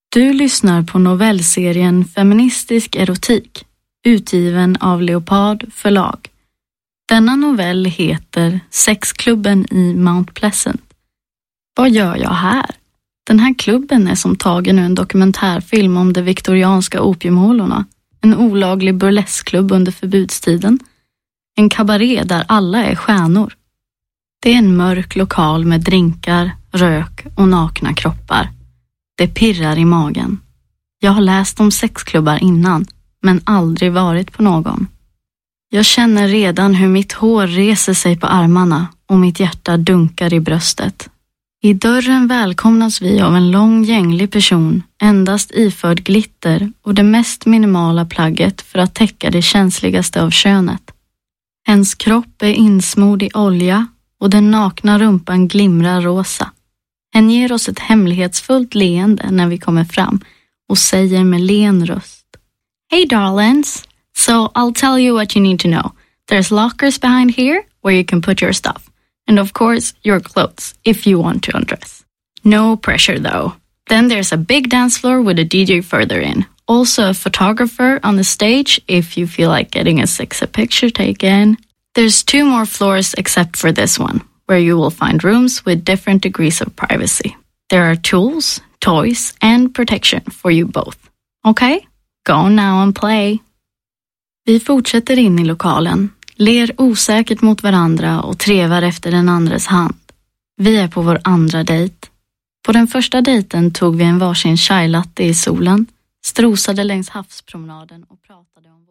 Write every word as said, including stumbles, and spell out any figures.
Du lyssnar på novellserien Feministisk erotik, utgiven av Leopard förlag. Denna novell heter Sexklubben i Mount Pleasant. Vad gör jag här? Den här klubben är som tagen ur en dokumentärfilm om de viktorianska opiumhålorna. En olaglig burleskklubb under förbudstiden. En kabaré där alla är stjärnor. Det är en mörk lokal med drinkar, rök och nakna kroppar. Det pirrar i magen. Jag har läst om sexklubbar innan, men aldrig varit på någon. Jag känner redan hur mitt hår reser sig på armarna och mitt hjärta dunkar i bröstet. I dörren välkomnas vi av en lång gänglig person, endast iförd glitter och det mest minimala plagget för att täcka det känsligaste av könet. Hens kropp är insmord i olja och den nakna rumpan glimrar rosa. Hen ger oss ett hemlighetsfullt leende när vi kommer fram och säger med len röst: Hey darlings, so I'll tell you what you need to know. There's lockers behind here where you can put your stuff. And of course, your clothes, if you want to undress. No pressure though. Then there's a big dance floor with a D J further in. Also a photographer on the stage if you feel like getting a sexy picture taken. There's two more floors except for this one, where you will find rooms with different degrees of privacy. There are tools, toys, and protection for you both. Okay? Go now and play. Vi fortsätter in i lokalen, ler osäkert mot varandra och trevar efter den andres hand. Vi är på vår andra dejt. På den första dejten tog vi en varsin chai latte i solen, strosade längs havspromenaden och pratade om